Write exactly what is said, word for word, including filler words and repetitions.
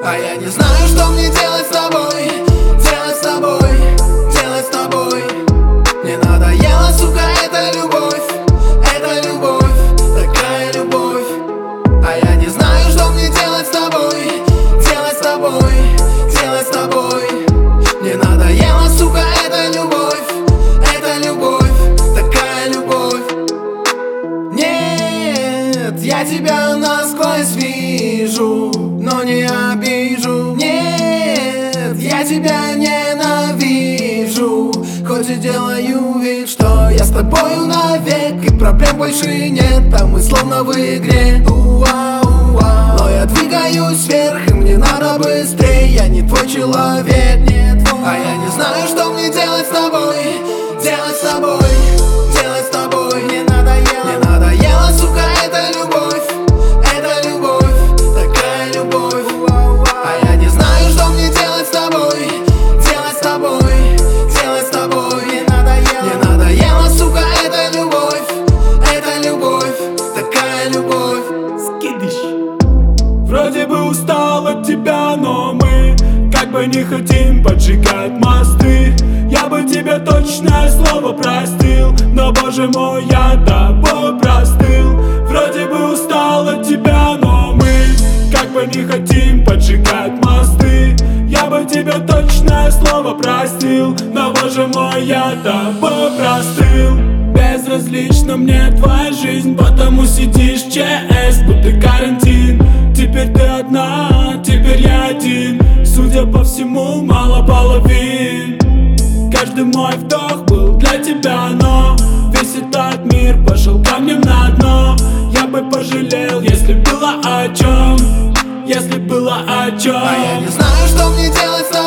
А я не знаю, что мне делать с тобой, делать с тобой, делать с тобой. Мне надоела, сука, эта любовь, эта любовь, такая любовь. А я не знаю, что мне делать с тобой, делать с тобой, делать с тобой. Мне надоела, сука, эта любовь, эта любовь, такая любовь. Нет, я тебя насквозь вижу, но не обижу. Нет, я тебя ненавижу, хоть и делаю вид, что я с тобою навек, и проблем больше нет, а мы словно в игре. Уа, уа. Но я двигаюсь вверх, и мне надо быстрее. Я не твой человек, нет твой. А я не знаю, что мне делать с тобой, делать с тобой, делать с тобой. Мне надоело, мне надоела, сука, эта любовь, эта любовь, такая любовь. А я не знаю, что мне делать с тобой, делать с тобой, делать с тобой. Мне надоело, мне надоела, сука, эта любовь, эта любовь, такая любовь. Скидыш. Вроде бы устал от тебя, но мы как бы не хотим поджигать мосты. Я бы тебе точное слово простил, но, боже мой, я тобой простыл. Вроде бы устал от тебя, но мы как бы не хотим поджигать мосты. Я бы тебе точное слово простил, но, боже мой, я тобой простыл. Безразлична мне твоя жизнь, потому сидишь в ЧС, будто карантин. Теперь ты одна, теперь я один. Судя по всему, мало половин. Каждый мой вдох был для тебя, но весь этот мир пошел камнем на дно. Я бы пожалел, если было о чем, если было о чем. А я не знаю, что мне делать с